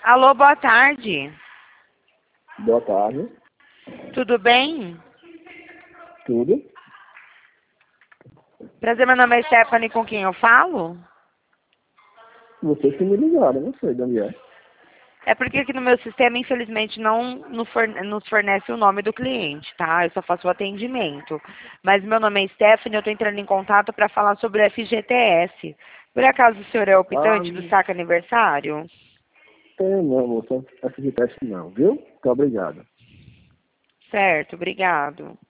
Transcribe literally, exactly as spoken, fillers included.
Alô, boa tarde. Boa tarde. Tudo bem? Tudo? Prazer, meu nome é Stephanie, com quem eu falo? Você que me ligaram, não sei de onde é. É porque aqui no meu sistema, infelizmente, não no forne- nos fornece o nome do cliente, tá? Eu só faço o atendimento. Mas meu nome é Stephanie, eu tô entrando em contato para falar sobre o F G T S. Por acaso o senhor é Ah, optante do saque aniversário? tem não, moça. Essa de teste não, viu? Muito obrigado. Certo, obrigado.